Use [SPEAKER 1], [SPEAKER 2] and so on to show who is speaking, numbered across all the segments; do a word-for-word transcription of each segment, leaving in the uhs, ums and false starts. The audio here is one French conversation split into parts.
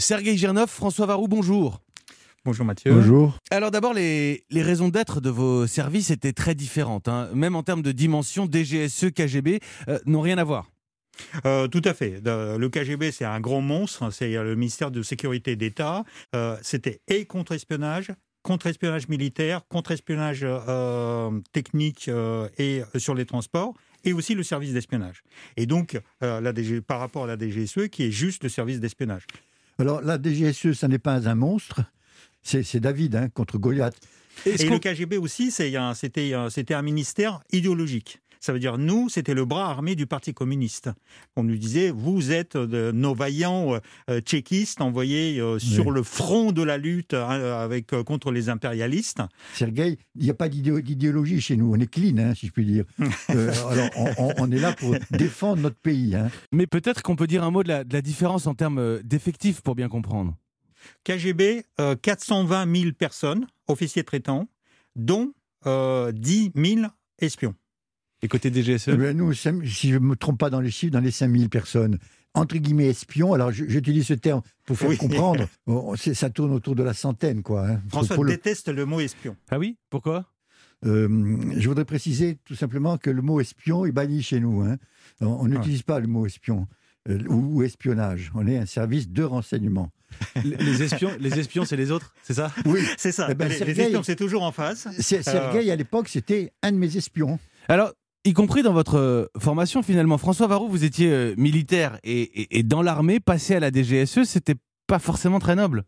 [SPEAKER 1] Sergueï Girnov, François Varrou, bonjour.
[SPEAKER 2] Bonjour Mathieu.
[SPEAKER 3] Bonjour.
[SPEAKER 1] Alors d'abord, les, les raisons d'être de vos services étaient très différentes. Hein. Même en termes de dimension, D G S E, K G B euh, n'ont rien à voir.
[SPEAKER 2] Euh, tout à fait. Le K G B, c'est un grand monstre. C'est le ministère de Sécurité d'État. Euh, c'était et contre-espionnage, contre-espionnage militaire, contre-espionnage euh, technique euh, et sur les transports, et aussi le service d'espionnage. Et donc, euh, la D G, par rapport à la D G S E, qui est juste le service d'espionnage.
[SPEAKER 3] Alors, la D G S E, ça n'est pas un monstre. C'est, c'est David hein, contre Goliath.
[SPEAKER 2] Et le K G B aussi, c'est un, c'était, un, c'était un ministère idéologique. Ça veut dire, nous, c'était le bras armé du Parti communiste. On nous disait, vous êtes de, nos vaillants euh, tchéquistes envoyés euh, sur oui. le front de la lutte hein, avec, euh, contre les impérialistes.
[SPEAKER 3] Sergueï, il n'y a pas d'idé- d'idéologie chez nous. On est clean, hein, si je puis dire. euh, alors, on, on, on est là pour défendre notre pays. Hein.
[SPEAKER 1] Mais peut-être qu'on peut dire un mot de la, de la différence en termes d'effectifs pour bien comprendre.
[SPEAKER 2] K G B, euh, quatre cent vingt mille personnes, officiers traitants, dont euh, dix mille espions.
[SPEAKER 1] Et côté D G S E
[SPEAKER 3] eh bien, nous, si je ne me trompe pas dans les chiffres, dans les cinq mille personnes, entre guillemets espions, alors j'utilise ce terme pour faire oui. comprendre, ça tourne autour de la centaine. Quoi, hein.
[SPEAKER 2] François pour déteste le... le mot espion.
[SPEAKER 1] Ah oui ? Pourquoi ?
[SPEAKER 3] euh, Je voudrais préciser tout simplement que le mot espion est banni chez nous. Hein. On n'utilise ah. pas le mot espion euh, ou, ou espionnage. On est un service de renseignement.
[SPEAKER 1] Les espions, les espions, c'est les autres, c'est ça ?
[SPEAKER 2] Oui, c'est ça. Eh ben, les, Sergueï, les espions, c'est toujours en face.
[SPEAKER 3] Sergueï, euh... à l'époque, c'était un de mes espions.
[SPEAKER 1] Alors, y compris dans votre formation, finalement, François Varrou, vous étiez euh, militaire et, et, et dans l'armée, passer à la D G S E, c'était pas forcément très noble.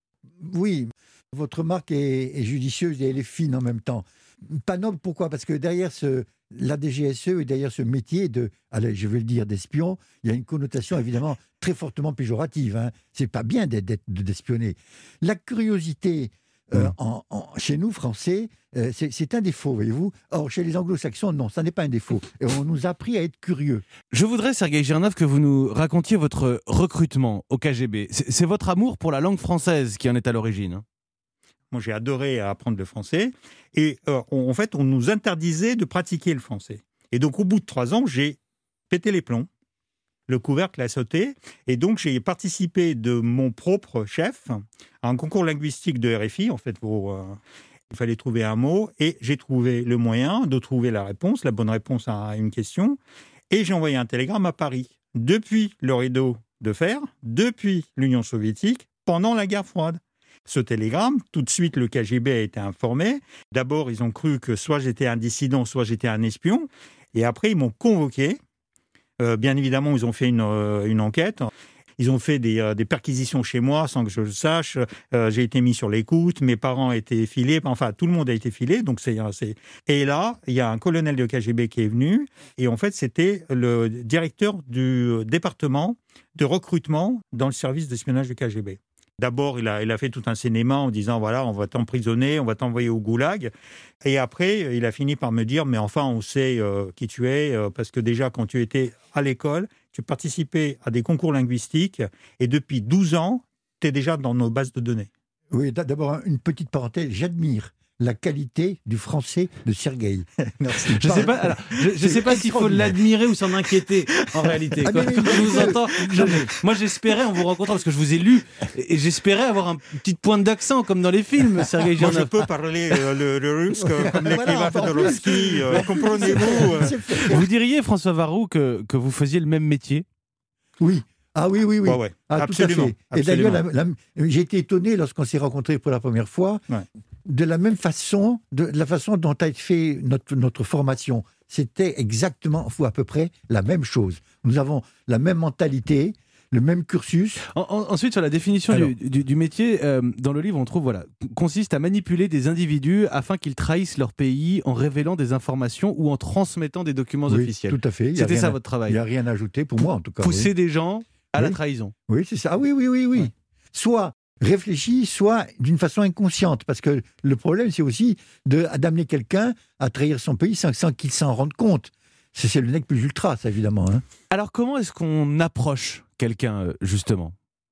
[SPEAKER 3] Oui, votre remarque est, est judicieuse et elle est fine en même temps. Pas noble, pourquoi ? Parce que derrière ce, la D G S E et derrière ce métier de, allez, je vais le dire, d'espion, il y a une connotation évidemment très fortement péjorative. Hein. C'est pas bien d'être, d'être, d'espionner. La curiosité euh, mmh. en, en, chez nous, Français, euh, c'est, c'est un défaut, voyez-vous. Or, chez les Anglo-Saxons, non, ça n'est pas un défaut. Et on nous a appris à être curieux.
[SPEAKER 1] Je voudrais, Sergueï Girnov, que vous nous racontiez votre recrutement au K G B. C'est, c'est votre amour pour la langue française qui en est à l'origine.
[SPEAKER 2] Moi, j'ai adoré apprendre le français. Et euh, on, en fait, on nous interdisait de pratiquer le français. Et donc, au bout de trois ans, j'ai pété les plombs. Le couvercle a sauté. Et donc, j'ai participé de mon propre chef à un concours linguistique de R F I. En fait, pour, euh, il fallait trouver un mot. Et j'ai trouvé le moyen de trouver la réponse, la bonne réponse à une question. Et j'ai envoyé un télégramme à Paris. Depuis le rideau de fer, depuis l'Union soviétique, pendant la guerre froide. Ce télégramme, tout de suite, le K G B a été informé. D'abord, ils ont cru que soit j'étais un dissident, soit j'étais un espion. Et après, ils m'ont convoqué. Euh, bien évidemment, ils ont fait une, euh, une enquête. Ils ont fait des, euh, des perquisitions chez moi sans que je le sache. Euh, j'ai été mis sur l'écoute. Mes parents ont été filés. Enfin, tout le monde a été filé. Donc c'est, c'est... Et là, il y a un colonel de K G B qui est venu. Et en fait, c'était le directeur du département de recrutement dans le service d'espionnage du K G B. D'abord, il a, il a fait tout un cinéma en disant, voilà, on va t'emprisonner, on va t'envoyer au goulag. Et après, il a fini par me dire, mais enfin, on sait euh, qui tu es, euh, parce que déjà, quand tu étais à l'école, tu participais à des concours linguistiques, et depuis douze ans, tu es déjà dans nos bases de données.
[SPEAKER 3] Oui, d'abord, une petite parenthèse, j'admire la qualité du français de Sergueï.
[SPEAKER 1] Merci. Je ne sais pas, alors, je, je sais pas s'il faut l'admirer ou s'en inquiéter, en réalité. Ah, quand, quand je vous entends, je, moi j'espérais, en vous rencontrant, parce que je vous ai lu, et, et j'espérais avoir une petite pointe d'accent, comme dans les films, Sergueï Girnov.
[SPEAKER 2] Moi je peux parler euh, le, le russe, comme l'écrivain Fodorowsky, euh, comprenez-vous euh.
[SPEAKER 1] Vous diriez, François Varrou, que, que vous faisiez le même métier ?
[SPEAKER 3] Oui. Ah oui, oui, oui.
[SPEAKER 2] Ouais, ouais.
[SPEAKER 3] Ah,
[SPEAKER 2] absolument,
[SPEAKER 3] tout à fait.
[SPEAKER 2] absolument.
[SPEAKER 3] Et d'ailleurs, la, la, j'ai été étonné lorsqu'on s'est rencontrés pour la première fois, ouais. de la même façon, de, de la façon dont a été fait notre, notre formation. C'était exactement, ou à peu près, la même chose. Nous avons la même mentalité, le même cursus.
[SPEAKER 1] En, en, ensuite, sur la définition du, du, du métier, euh, dans le livre, on trouve, voilà, consiste à manipuler des individus afin qu'ils trahissent leur pays en révélant des informations ou en transmettant des documents
[SPEAKER 3] oui,
[SPEAKER 1] officiels.
[SPEAKER 3] Tout à fait.
[SPEAKER 1] C'était ça
[SPEAKER 3] à,
[SPEAKER 1] votre travail.
[SPEAKER 3] Il n'y a rien à ajouter, pour moi en tout cas.
[SPEAKER 1] Pousser
[SPEAKER 3] oui.
[SPEAKER 1] des gens à
[SPEAKER 3] oui.
[SPEAKER 1] la trahison.
[SPEAKER 3] Oui, c'est ça. Ah, oui, oui, oui, oui. Ouais. Soit réfléchi, soit d'une façon inconsciente. Parce que le problème, c'est aussi de, d'amener quelqu'un à trahir son pays sans, sans qu'il s'en rende compte. C'est, c'est le nec plus ultra, ça, évidemment. Hein.
[SPEAKER 1] Alors, comment est-ce qu'on approche quelqu'un, justement ?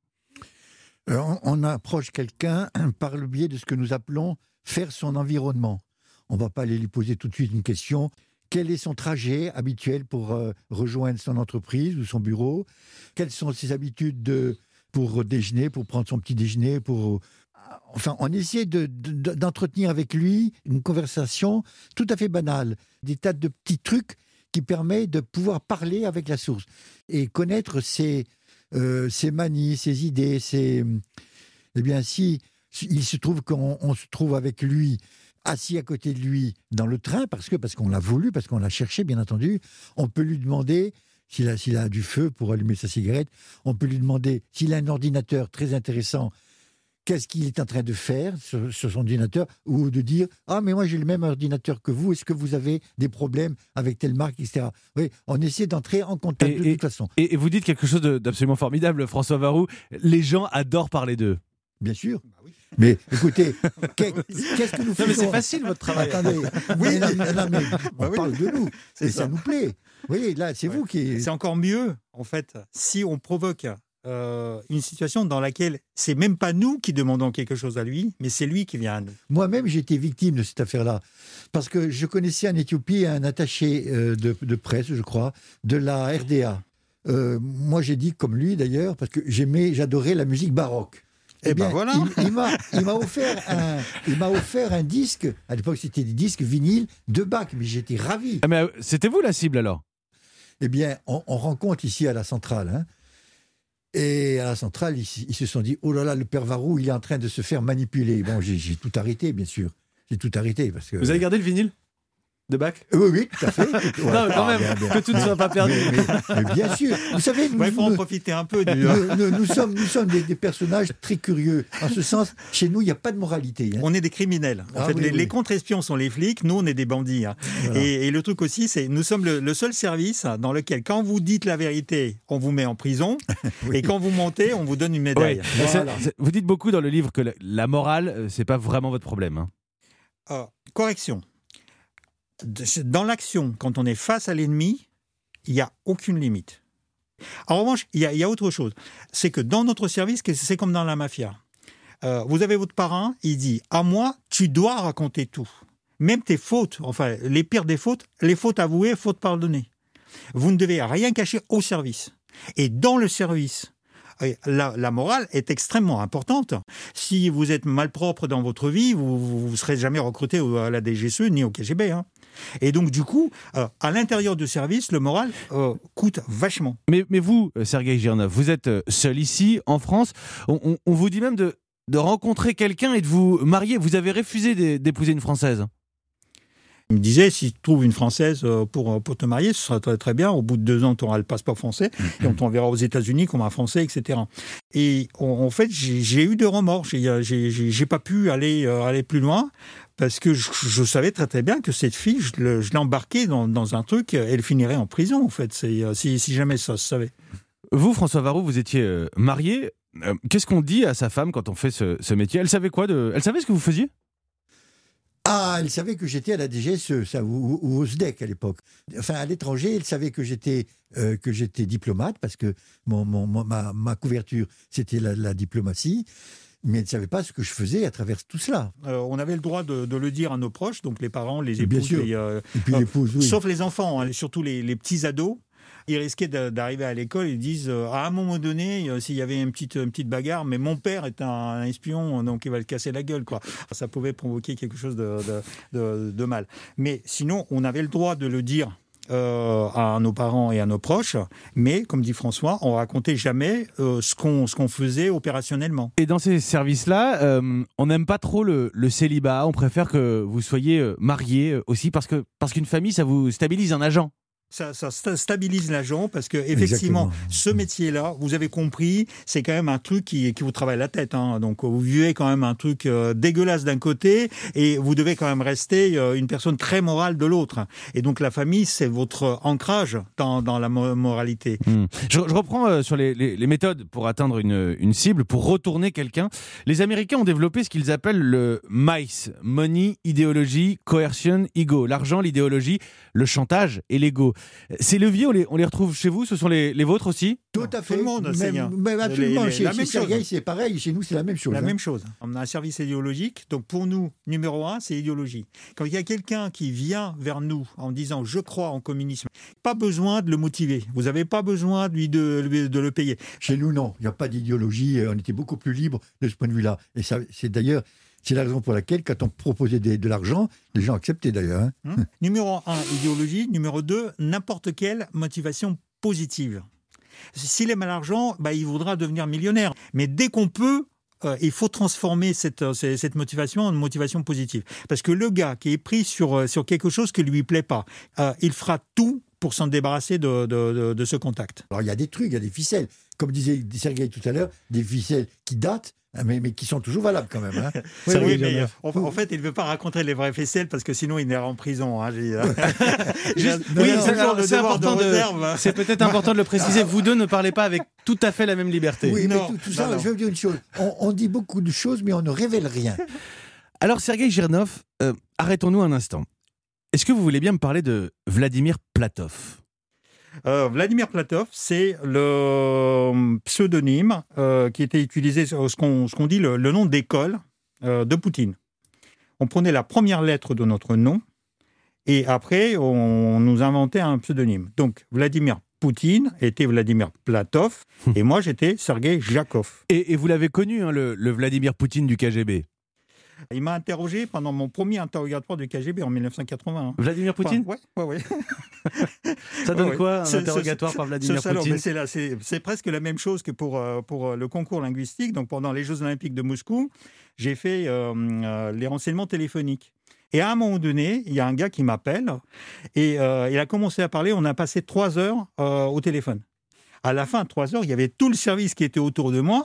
[SPEAKER 3] on, on approche quelqu'un par le biais de ce que nous appelons faire son environnement. On ne va pas aller lui poser tout de suite une question. Quel est son trajet habituel pour euh, rejoindre son entreprise ou son bureau ? Quelles sont ses habitudes de, pour déjeuner, pour prendre son petit déjeuner, pour... Enfin, on essayait de, de, d'entretenir avec lui une conversation tout à fait banale, des tas de petits trucs qui permettent de pouvoir parler avec la source et connaître ses, euh, ses manies, ses idées, ses... Eh bien, si il se trouve qu'on on se trouve avec lui, assis à côté de lui dans le train, parce que parce qu'on l'a voulu, parce qu'on l'a cherché, bien entendu, on peut lui demander s'il a, s'il a du feu pour allumer sa cigarette, on peut lui demander s'il a un ordinateur très intéressant, qu'est-ce qu'il est en train de faire sur, sur son ordinateur, ou de dire « Ah, mais moi j'ai le même ordinateur que vous, est-ce que vous avez des problèmes avec telle marque, et cetera » Oui, on essaie d'entrer en contact
[SPEAKER 1] et,
[SPEAKER 3] de
[SPEAKER 1] et,
[SPEAKER 3] toute façon.
[SPEAKER 1] Et, et vous dites quelque chose de, d'absolument formidable, François Varroux, les gens adorent parler d'eux.
[SPEAKER 3] Bien sûr. Bah oui. Mais écoutez, qu'est-ce que nous faisons ?
[SPEAKER 1] Non, mais c'est facile votre travail.
[SPEAKER 3] Attendez, oui, non, non, non, mais on bah oui. parle de nous, c'est et ça. ça nous plaît. Vous voyez, là, c'est ouais. vous qui...
[SPEAKER 2] C'est encore mieux, en fait, si on provoque euh, une situation dans laquelle c'est même pas nous qui demandons quelque chose à lui, mais c'est lui qui vient à nous.
[SPEAKER 3] Moi-même, j'ai été victime de cette affaire-là, parce que je connaissais en Éthiopie un attaché euh, de, de presse, je crois, de la R D A. Euh, moi, j'ai dit comme lui, d'ailleurs, parce que j'aimais, j'adorais la musique baroque.
[SPEAKER 2] Eh, eh bien, ben voilà.
[SPEAKER 3] il, il, m'a, il, m'a offert un, il m'a offert un disque, à l'époque c'était des disques vinyles de Bach, mais j'étais ravi.
[SPEAKER 1] Ah mais c'était vous la cible alors ?
[SPEAKER 3] Eh bien, on, on rencontre ici à la centrale, hein, et à la centrale, ils, ils se sont dit, oh là là, le père Varroux, il est en train de se faire manipuler. Bon, j'ai, j'ai tout arrêté, bien sûr. J'ai tout arrêté. Parce que...
[SPEAKER 1] Vous avez gardé le vinyle de Bach ?
[SPEAKER 3] Oui, oui, tout à fait. Ouais,
[SPEAKER 1] non, mais quand même, bien, bien. Que tout ne soit pas perdu.
[SPEAKER 3] Mais, mais, mais bien sûr. Vous savez,
[SPEAKER 2] il ouais, faut nous, en profiter un peu. Du...
[SPEAKER 3] Nous, nous, nous sommes, nous sommes des, des personnages très curieux. En ce sens, chez nous, il n'y a pas de moralité. Hein.
[SPEAKER 2] On est des criminels. En ah, fait, oui, les, oui. les contre-espions sont les flics. Nous, on est des bandits. Hein. Voilà. Et, et le truc aussi, c'est nous sommes le, le seul service dans lequel, quand vous dites la vérité, on vous met en prison. oui. Et quand vous mentez, on vous donne une médaille.
[SPEAKER 1] Oui. Voilà. C'est, c'est, vous dites beaucoup dans le livre que la, la morale, c'est pas vraiment votre problème. Hein.
[SPEAKER 2] Euh, correction. Dans l'action, quand on est face à l'ennemi, il n'y a aucune limite. En revanche, il y, y a autre chose. C'est que dans notre service, c'est comme dans la mafia. Euh, vous avez votre parrain, il dit « À moi, tu dois raconter tout. Même tes fautes, enfin, les pires des fautes, les fautes avouées, fautes pardonnées. Vous ne devez rien cacher au service. Et dans le service, La, la morale est extrêmement importante. Si vous êtes malpropre dans votre vie, vous ne serez jamais recruté à la D G S E ni au K G B. Hein. Et donc, du coup, euh, à l'intérieur du service, le moral euh, coûte vachement.
[SPEAKER 1] Mais, mais vous, Sergueï Girnov, vous êtes seul ici, en France. On, on, on vous dit même de, de rencontrer quelqu'un et de vous marier. Vous avez refusé d'épouser une Française.
[SPEAKER 2] Il me disait, si tu trouves une Française pour, pour te marier, ce sera très, très bien. Au bout de deux ans, tu auras le passeport français et on t'enverra aux États-Unis comme un Français, et cetera. Et en fait, j'ai, j'ai eu de remords. J'ai, j'ai, j'ai pas pu aller, euh, aller plus loin parce que je, je savais très très bien que cette fille, je, le, je l'ai embarquée dans, dans un truc, elle finirait en prison, en fait, c'est, si, si jamais ça se savait.
[SPEAKER 1] Vous, François Varroux, vous étiez euh, marié. Euh, qu'est-ce qu'on dit à sa femme quand on fait ce, ce métier ? Elle savait quoi de... Elle savait ce que vous faisiez ?
[SPEAKER 3] Ah, elle savait que j'étais à la D G S E, ça, ou, ou au S D E C à l'époque. Enfin, à l'étranger, elle savait que j'étais, euh, que j'étais diplomate, parce que mon, mon, ma, ma couverture, c'était la, la diplomatie, mais elle ne savait pas ce que je faisais à travers tout cela.
[SPEAKER 2] Euh, on avait le droit de, de le dire à nos proches, donc les parents, les épouses, les, euh,
[SPEAKER 3] et puis l'épouse, oui.
[SPEAKER 2] Sauf les enfants, hein, surtout les, les petits ados. Ils risquaient d'arriver à l'école, ils disent euh, à un moment donné, euh, s'il y avait une petite, une petite bagarre, mais mon père est un, un espion, donc il va le casser la gueule, quoi. Ça pouvait provoquer quelque chose de, de, de, de mal. Mais sinon, on avait le droit de le dire euh, à nos parents et à nos proches, mais comme dit François, on racontait jamais euh, ce qu'on, ce qu'on faisait opérationnellement.
[SPEAKER 1] Et dans ces services-là, euh, on n'aime pas trop le, le célibat, on préfère que vous soyez mariés aussi, parce que, parce qu'une famille, ça vous stabilise un agent.
[SPEAKER 2] Ça, ça stabilise l'agent parce que effectivement, ce métier-là, vous avez compris, c'est quand même un truc qui, qui vous travaille la tête. Hein. Donc, vous vivez quand même un truc euh, dégueulasse d'un côté et vous devez quand même rester euh, une personne très morale de l'autre. Et donc, la famille, c'est votre ancrage dans, dans la moralité.
[SPEAKER 1] Mmh. Je, je reprends euh, sur les, les, les méthodes pour atteindre une, une cible, pour retourner quelqu'un. Les Américains ont développé ce qu'ils appellent le MICE, Money, Idéologie, Coercion, Ego. L'argent, l'idéologie, le chantage et l'ego. Ces leviers, on les, on les retrouve chez vous, ce sont les, les vôtres aussi?
[SPEAKER 3] Tout à fait.
[SPEAKER 2] Tout le monde, c'est
[SPEAKER 3] même, même absolument.
[SPEAKER 2] les, les,
[SPEAKER 3] chez
[SPEAKER 2] la
[SPEAKER 3] chez
[SPEAKER 2] même
[SPEAKER 3] Sergueï,
[SPEAKER 2] chose.
[SPEAKER 3] c'est pareil. Chez nous, c'est la même chose.
[SPEAKER 2] La
[SPEAKER 3] hein.
[SPEAKER 2] même chose. On a un service idéologique. Donc pour nous, numéro un, c'est idéologie. Quand il y a quelqu'un qui vient vers nous en disant « je crois en communisme », pas besoin de le motiver. Vous n'avez pas besoin de, lui de, de le payer.
[SPEAKER 3] Chez nous, non. Il n'y a pas d'idéologie. On était beaucoup plus libre de ce point de vue-là. Et ça, c'est d'ailleurs... C'est la raison pour laquelle, quand on proposait des, de l'argent, les gens acceptaient d'ailleurs. Hein.
[SPEAKER 2] Hum. Numéro un, idéologie. Numéro deux, n'importe quelle motivation positive. S'il aime l'argent, bah, il voudra devenir millionnaire. Mais dès qu'on peut, euh, il faut transformer cette, euh, cette motivation en motivation positive. Parce que le gars qui est pris sur, euh, sur quelque chose qui ne lui plaît pas, euh, il fera tout pour s'en débarrasser de, de, de, de ce contact.
[SPEAKER 3] Alors il y a des trucs, il y a des ficelles. Comme disait Sergueï tout à l'heure, des ficelles qui datent, mais, mais qui sont toujours valables quand même. Hein.
[SPEAKER 2] Oui, oui, mais euh, en, en fait, il ne veut pas raconter les vraies ficelles parce que sinon il ira en prison. Hein, j'ai, euh,
[SPEAKER 1] Juste,
[SPEAKER 3] non,
[SPEAKER 1] oui,
[SPEAKER 3] non,
[SPEAKER 1] c'est,
[SPEAKER 3] non,
[SPEAKER 1] alors,
[SPEAKER 2] le
[SPEAKER 1] c'est
[SPEAKER 2] devoir de
[SPEAKER 1] important de,
[SPEAKER 2] réserve.
[SPEAKER 1] c'est peut-être important de le préciser. Vous deux ne parlez pas avec tout à fait la même liberté.
[SPEAKER 3] Oui,
[SPEAKER 2] Non,
[SPEAKER 3] mais tout, tout
[SPEAKER 2] non,
[SPEAKER 3] ça,
[SPEAKER 2] non.
[SPEAKER 3] je vais vous dire une chose. On, on dit beaucoup de choses, mais on ne révèle rien.
[SPEAKER 1] Alors, Sergueï Girnov, euh, arrêtons-nous un instant. Est-ce que vous voulez bien me parler de Vladimir Platov?
[SPEAKER 2] Euh, Vladimir Platov, c'est le pseudonyme euh, qui était utilisé, ce qu'on, ce qu'on dit le, le nom d'école euh, de Poutine. On prenait la première lettre de notre nom et après on nous inventait un pseudonyme. Donc Vladimir Poutine était Vladimir Platov et moi j'étais Sergueï Jakov.
[SPEAKER 1] Et, et vous l'avez connu, hein, le, le Vladimir Poutine du K G B?
[SPEAKER 2] Il m'a interrogé pendant mon premier interrogatoire du K G B en dix-neuf cent quatre-vingt.
[SPEAKER 1] Vladimir Poutine?
[SPEAKER 2] Oui, oui, oui.
[SPEAKER 1] Ça donne
[SPEAKER 2] Ouais,
[SPEAKER 1] quoi, un
[SPEAKER 2] c'est-
[SPEAKER 1] interrogatoire
[SPEAKER 2] c'est-
[SPEAKER 1] par Vladimir
[SPEAKER 2] c'est- alors,
[SPEAKER 1] Poutine?
[SPEAKER 2] mais c'est, là, c'est, c'est presque la même chose que pour, euh, pour le concours linguistique. Donc, pendant les Jeux Olympiques de Moscou, j'ai fait euh, euh, les renseignements téléphoniques. Et à un moment donné, il y a un gars qui m'appelle et euh, il a commencé à parler. On a passé trois heures euh, au téléphone. À la fin de trois heures, il y avait tout le service qui était autour de moi.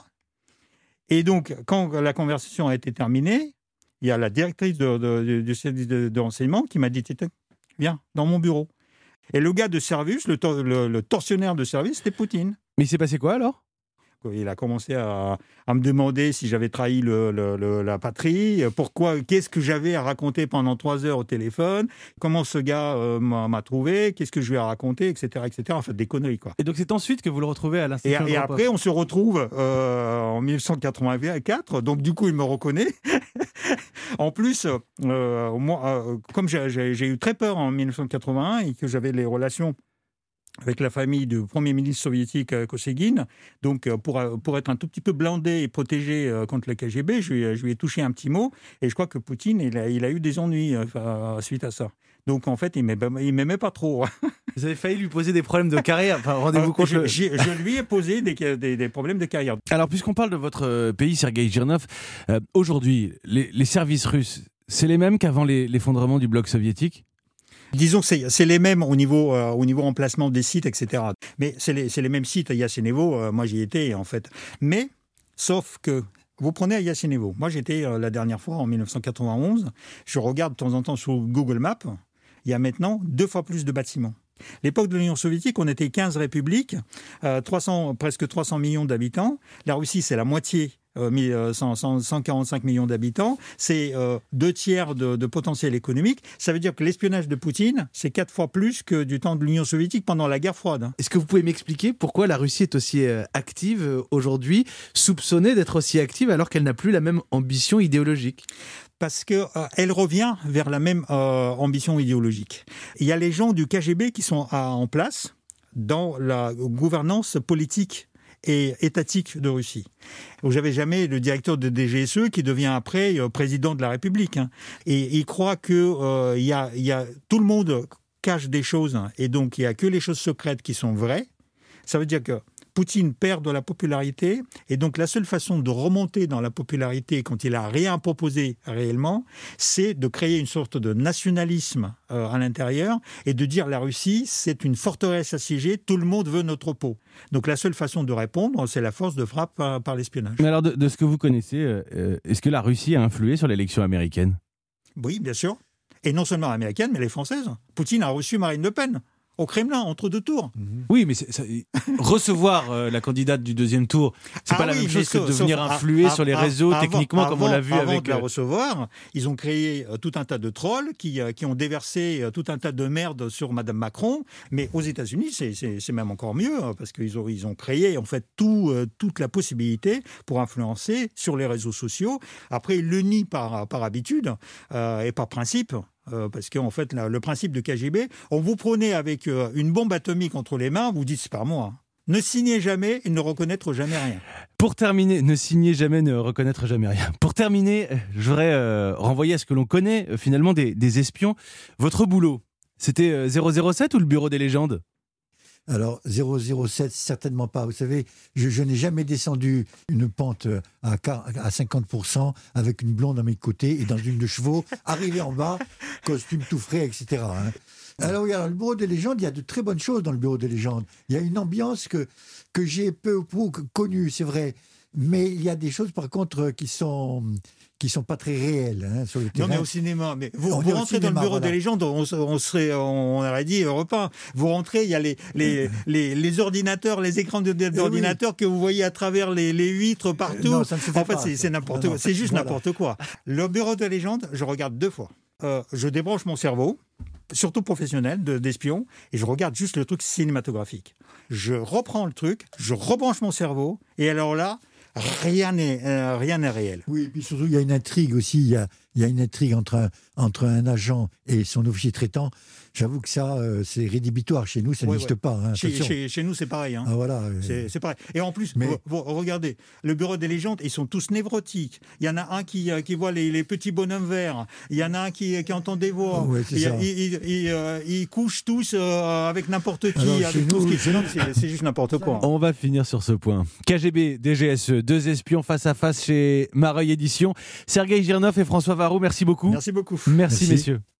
[SPEAKER 2] Et donc, quand la conversation a été terminée, il y a la directrice de, de, de, du service de, de renseignement qui m'a dit « Viens, dans mon bureau ». Et le gars de service, le, tor- le, le tortionnaire de service, c'était Poutine.
[SPEAKER 1] Mais il s'est passé quoi alors?
[SPEAKER 2] Il a commencé à, à me demander si j'avais trahi le, le, le, la patrie, pourquoi, qu'est-ce que j'avais à raconter pendant trois heures au téléphone, comment ce gars euh, m'a, m'a trouvé, qu'est-ce que je lui ai raconté, et cetera, et cetera. Enfin, des conneries, quoi.
[SPEAKER 1] Et donc c'est ensuite que vous le retrouvez à
[SPEAKER 2] Et,
[SPEAKER 1] l'Institut
[SPEAKER 2] et
[SPEAKER 1] Andropov.
[SPEAKER 2] après, on se retrouve euh, en dix-neuf cent quatre-vingt-quatre, donc du coup, il me reconnaît. En plus, euh, moi, euh, comme j'ai, j'ai, j'ai eu très peur en dix-neuf cent quatre-vingt-un et que j'avais les relations avec la famille du Premier ministre soviétique euh, Kosygin, donc euh, pour, euh, pour être un tout petit peu blindé et protégé euh, contre le K G B, je lui, je lui ai touché un petit mot, et je crois que Poutine, il a, il a eu des ennuis euh, suite à ça. Donc en fait, il m'aimait, il m'aimait pas trop.
[SPEAKER 1] Vous avez failli lui poser des problèmes de carrière. Enfin, rendez-vous compte.
[SPEAKER 2] je,
[SPEAKER 1] le-
[SPEAKER 2] j'ai- je lui ai posé des, des, des problèmes de carrière.
[SPEAKER 1] Alors, puisqu'on parle de votre euh, pays, Sergueï Girnov, euh, aujourd'hui, les, les services russes, c'est les mêmes qu'avant les- l'effondrement du bloc soviétique?
[SPEAKER 2] Disons que c'est, c'est les mêmes au niveau, euh, au niveau emplacement des sites, et cetera. Mais c'est les, c'est les mêmes sites. À Yasenevo, euh, moi j'y étais en fait. Mais, sauf que, vous prenez à Yasenevo. Moi j'étais euh, la dernière fois en dix-neuf cent quatre-vingt-onze. Je regarde de temps en temps sur Google Maps. Il y a maintenant deux fois plus de bâtiments. L'époque de l'Union soviétique, on était quinze républiques, euh, trois cents, presque trois cents millions d'habitants. La Russie, c'est la moitié. Euh, cent, cent, cent quarante-cinq millions d'habitants, c'est euh, deux tiers de, de potentiel économique. Ça veut dire que l'espionnage de Poutine, c'est quatre fois plus que du temps de l'Union soviétique pendant la guerre froide.
[SPEAKER 1] Est-ce que vous pouvez m'expliquer pourquoi la Russie est aussi euh, active euh, aujourd'hui, soupçonnée d'être aussi active alors qu'elle n'a plus la même ambition idéologique?
[SPEAKER 2] Parce qu'elle euh, revient vers la même euh, ambition idéologique. Il y a les gens du K G B qui sont à, en place dans la gouvernance politique et étatique de Russie. Vous n'avez jamais le directeur de D G S E qui devient après euh, président de la République. Hein. Et il croit que euh, y a, y a, tout le monde cache des choses, hein, et donc il n'y a que les choses secrètes qui sont vraies. Ça veut dire que Poutine perd de la popularité, et donc la seule façon de remonter dans la popularité quand il n'a rien à proposer réellement, c'est de créer une sorte de nationalisme euh, à l'intérieur et de dire la Russie, c'est une forteresse assiégée, tout le monde veut notre peau. Donc la seule façon de répondre, c'est la force de frappe par, par l'espionnage.
[SPEAKER 1] Mais alors, de, de ce que vous connaissez, euh, est-ce que la Russie a influé sur l'élection américaine?
[SPEAKER 2] Oui, bien sûr. Et non seulement américaine, mais les françaises. Poutine a reçu Marine Le Pen au Kremlin, entre deux tours.
[SPEAKER 1] Oui, mais c'est, ça, recevoir euh, la candidate du deuxième tour, c'est
[SPEAKER 2] ah
[SPEAKER 1] pas la
[SPEAKER 2] oui,
[SPEAKER 1] même chose que de
[SPEAKER 2] sauf,
[SPEAKER 1] venir
[SPEAKER 2] sauf,
[SPEAKER 1] influer
[SPEAKER 2] à,
[SPEAKER 1] sur les
[SPEAKER 2] à,
[SPEAKER 1] réseaux
[SPEAKER 2] avant,
[SPEAKER 1] techniquement,
[SPEAKER 2] avant,
[SPEAKER 1] comme on l'a vu
[SPEAKER 2] avant
[SPEAKER 1] avec...
[SPEAKER 2] de la
[SPEAKER 1] euh...
[SPEAKER 2] recevoir, ils ont créé euh, tout un tas de trolls qui, euh, qui ont déversé euh, tout un tas de merde sur Madame Macron. Mais aux États-Unis, c'est, c'est, c'est même encore mieux, hein, parce qu'ils ont, ils ont créé en fait tout, euh, toute la possibilité pour influencer sur les réseaux sociaux. Après, ils le nient par, par habitude euh, et par principe. Euh, parce qu'en fait, là, le principe de K G B, on vous prenait avec euh, une bombe atomique entre les mains, vous dites, c'est pas moi. Ne signez jamais et ne reconnaître jamais rien.
[SPEAKER 1] Pour terminer, ne signez jamais, ne reconnaître jamais rien. Pour terminer, je voudrais euh, renvoyer à ce que l'on connaît euh, finalement des, des espions. Votre boulot, c'était euh, zéro zéro sept ou le bureau des légendes ?
[SPEAKER 3] Alors, zéro zéro sept, certainement pas. Vous savez, je, je n'ai jamais descendu une pente à, à cinquante pour cent avec une blonde à mes côtés et dans une de chevaux, arrivé en bas, costume tout frais, et cetera. Hein. Alors, oui, alors, le bureau des légendes, il y a de très bonnes choses dans le bureau des légendes. Il y a une ambiance que, que j'ai peu ou prou connue, c'est vrai. Mais il y a des choses, par contre, qui sont... qui sont pas très réels hein, sur le terrain.
[SPEAKER 2] Non, mais au cinéma. Mais vous,
[SPEAKER 3] on
[SPEAKER 2] vous rentrez cinéma, dans le bureau
[SPEAKER 3] voilà.
[SPEAKER 2] des légendes, on, on serait, on aurait dit Europe un. Vous rentrez, il y a les, les, les, les ordinateurs, les écrans d'ordinateurs oui. que vous voyez à travers les, les huîtres partout.
[SPEAKER 3] Non, ça ne se fait
[SPEAKER 2] en fait,
[SPEAKER 3] pas,
[SPEAKER 2] c'est, c'est n'importe
[SPEAKER 3] non,
[SPEAKER 2] quoi.
[SPEAKER 3] Non,
[SPEAKER 2] c'est juste
[SPEAKER 3] voilà.
[SPEAKER 2] n'importe quoi. Le bureau des légendes, je regarde deux fois. Euh, je débranche mon cerveau, surtout professionnel, de, d'espion, et je regarde juste le truc cinématographique. Je reprends le truc, je rebranche mon cerveau, et alors là, rien n'est, euh, rien n'est réel.
[SPEAKER 3] Oui, et puis surtout, il y a une intrigue aussi. Il y a, il y a une intrigue entre un, entre un agent et son officier traitant. J'avoue que ça, euh, c'est rédhibitoire. Chez nous, ça
[SPEAKER 2] ouais,
[SPEAKER 3] n'existe
[SPEAKER 2] ouais.
[SPEAKER 3] pas. Hein,
[SPEAKER 2] chez, chez, chez nous, c'est pareil. Hein.
[SPEAKER 3] Ah, voilà,
[SPEAKER 2] c'est, c'est pareil. Et en plus,
[SPEAKER 3] mais...
[SPEAKER 2] vous, vous, regardez, le bureau des légendes, ils sont tous névrotiques. Il y en a un qui, qui voit les, les petits bonhommes verts. Il y en a un qui, qui entend des voix.
[SPEAKER 3] Ouais, c'est
[SPEAKER 2] il,
[SPEAKER 3] ça.
[SPEAKER 2] Il, il, il, euh, ils couchent tous euh, avec n'importe qui.
[SPEAKER 3] Alors,
[SPEAKER 2] avec tout nous, ce qui... c'est, c'est juste n'importe quoi.
[SPEAKER 1] On va finir sur ce point. K G B, D G S E, deux espions face à face chez Mareuil Éditions. Sergueï Girnov et François Varrou, merci beaucoup.
[SPEAKER 2] Merci beaucoup.
[SPEAKER 1] Merci, merci. messieurs.